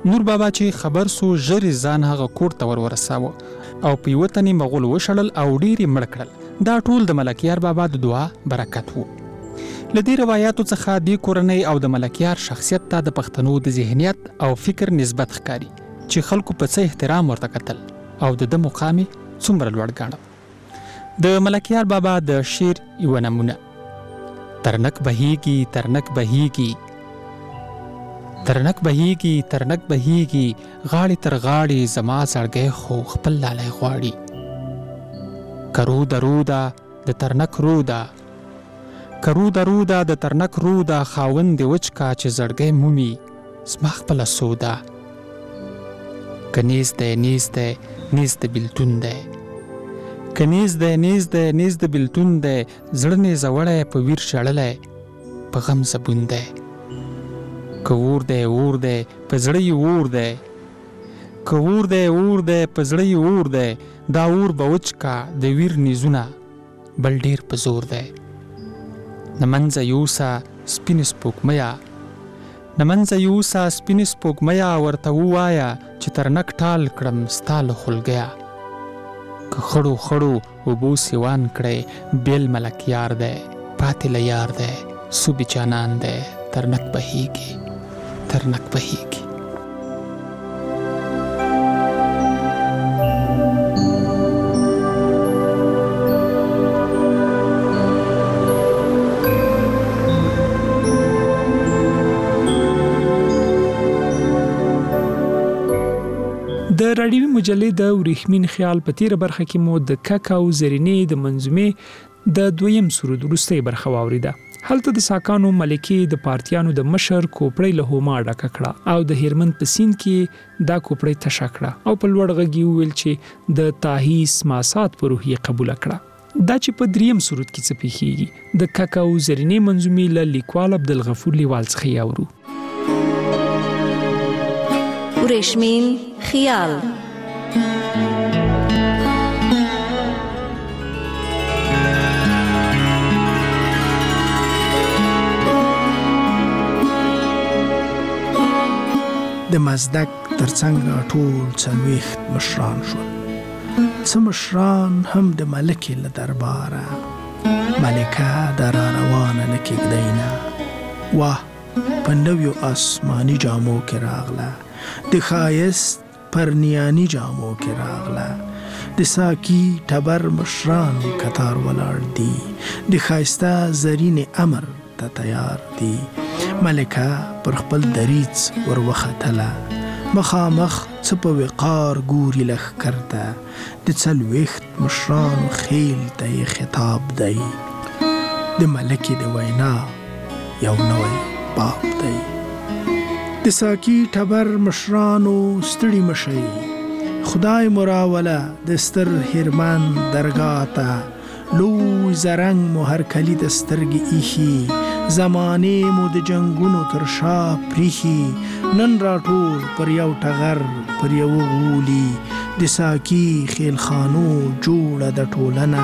نور بابا چې خبر سو ژر ځان هغه کور ته ور ورساوه او په یوه تنې مغول وشړل او ډېر یې مړ کړل. دا ټول د ملکیار بابا د دعا برکت و. له دې روایاتو څخه دې کورنۍ او د ملکیار شخصیت ته د پښتنو د ذهنیت او فکر نسبت ښکاري چې خلکو په څه احترام ورته کتل او د ده مقام یې څومره لوړ ګاڼه. د ملکیار بابا د شعر یوه نمونه: ترنک بهیږي ترنک بهیږي ترنک بهیږي ترنک بهیږي غاړې تر غاړې زما زړګی خو خپل لالی غواړي. کرو دروده د ترنک روده کرو دروده د ترنک روده خاوند دې وچ کا چې زړګی مومي زما خپله سوده. که نیز دی نیز دی نیز د بیلتون دی که نیز دی نیز دی نیز د بیلتون دی زړه نیزه وړی په ویر شړلی په غم زبون دی. که اور دی اور دی په زړه یې اور دی که اور دی اور دی په زړه یې اور دی دا اور به وچ کا د ویر نیزونه بل ډیر په زور دی. نه منځه یوسه سپینې سپوږمیه نه منځه یوسه سپینې سپوږمیه ورته ووایه چې ترنک ټال کړم ستا له خولګیه. که خړو خړو اوبو سیوان کړی بیل ملکیار دی پاتې له یار دی صوبې جانان دی ترنک بهیږي ترنک بهیږي. د راډیوي مجلې د ورېښمین خیال په تیره برخه کې مو د ککاو زرینې د منظومې د دویم سرود وروستۍ برخه واورېده. هلته د ساکانو ملکې د پارتیانو د مشر کوپړۍ له هوما ډکه کړه او د هرمند په سیند کې دا کوپړۍ تشه کړه او په لوړ غږ یې وویل چې د تاهیس ماسات په روح یې قبوله کړه. دا چې په دریم سرود کې څه پیښیږي د ککاو زرینې منظومې له لیکوال عبدالغفور لیوال څخه یې اورو. ورېښمین خیال. د مزدک ترڅنګ ټول څلوېښت مشران شول. څه مشران هم د ملکې له درباره ملکه د را روانه نه کېږدی نه. واه په نویو آسماني جامو کې راغله د ښایست پرنیاني جامو کې راغله. د ساکي ټبر مشران کتار ولاړ دي د ښایسته زرین امر ته تیار دي. ملکه پر خپل دریڅ ور وختله مخامخ څه په وقار ګوري لښکر ته د څلوېښت مشرانو خیل ته یې خطاب دی. د ملکې د وینا یو نوی باب دی. د ساکي ټبر مشرانو ستړي مشئ خدای مراوله د ستر هرمن درګاه ته لوی زرنګ مو هر کلي د سترګې ایښي زمانې مو د جنګونو تر شا پریښي نن راټول پر یو ټغر پر یو غولي د ساکي خیلخانو جوړه د ټولنه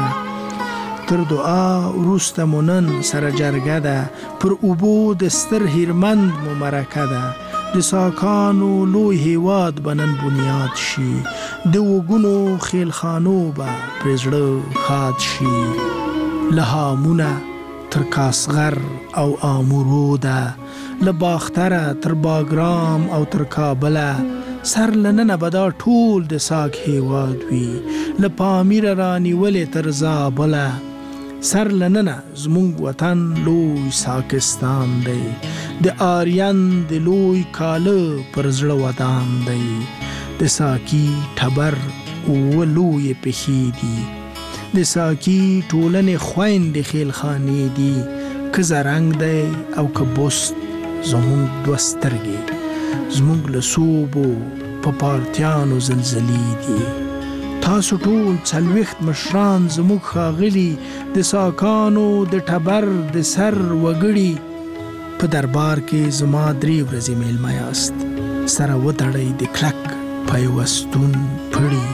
تر دعا وروسته مو نن سره جرګه ده پر اوبو د ستر هرمند مو مرکه ده د ساکانو لوی هیواد به نن بنیاد شي د وګونو خیلخانو به پرې زړه ښاد شي له هامونه تر کاسغر او آمورو ده له باختره تر باګرام او تر کابله سر لننه به دا ټول د ساک هیواد وي له پامیره رانیولې تر زابله سر لننه زمونږ وطن لوی ساکستان دی د آریان د لوی کاله پر زړه ودان دی د ساکي ټبر اووه لویې پښې دي د ساکي ټولنې خویندې خیلخانې دي که زرنګ دی او که بست زمونږ دوه سترګې زمونږ له صوبو په پارتیانو زلزلې دي تاسو ټول څلوېښت مشران زموږ ښاغلي د ساکانو د ټبر د سر وګړي په دربار کې زما درې ورځې میلمه یاست سره وتړئ د کلک پیوستون پړي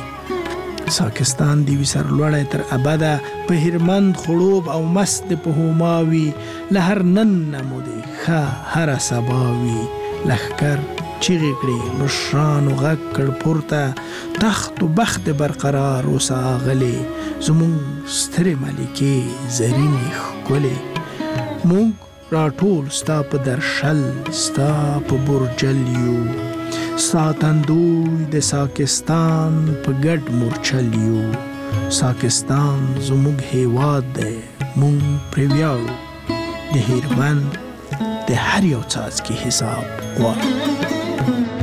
ساکستان دی وی سر لوړی تر ابده په هرمند خړوب او مست په هوماوي له هر نن نمو دی ښه هره سباوي لښکر چیغې کړې مشرانو غږ کړ پورته تخت و بخت برقرار اوسه غلې زمونږ سترې ملکې زرینې ښکلې مونږ راټول ستا په درشل ستا په برجل یو ساتندوی د ساکستان په ګډ مورچل یو ساکستان زموږ هیواد دی مونږ پرې ویاړو د هیرمند د هر یو څاڅکي حساب غواړو